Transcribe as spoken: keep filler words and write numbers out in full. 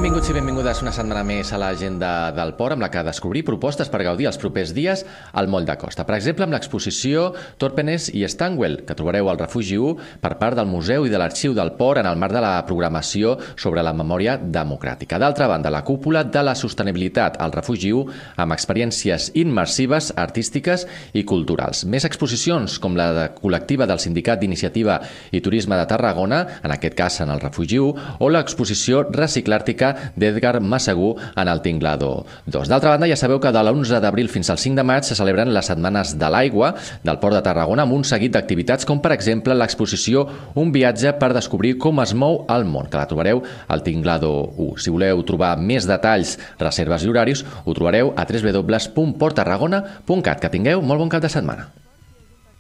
Benvinguts i benvingudes una setmana més a l'agenda del port, amb la que descobrir propostes per gaudir els propers dies al moll de costa. Per exemple, amb l'exposició Torpenes i Stanwell, que trobareu al Refugi u per part del Museu i de l'Arxiu del Port en el marc de la programació sobre la memòria democràtica. D'altra banda, la cúpula de la sostenibilitat al Refugi u amb experiències immersives, artístiques i culturals. Més exposicions, com la de col·lectiva del Sindicat d'Iniciativa i Turisme de Tarragona, en aquest cas en el Refugi u, o l'exposició Reciclàrtica d'Edgar Massagué en el Tinglado dos. D'altra banda, ja sabeu que de l'onze d'abril fins al cinc de maig se celebren les Setmanes de l'Aigua del Port de Tarragona amb un seguit d'activitats com, per exemple, l'exposició Un viatge per descobrir com es mou el món, que la trobareu al Tinglado u. Si voleu trobar més detalls, reserves i horaris, ho trobareu a w w w punt port tarragona punt cat. Que tingueu molt bon cap de setmana.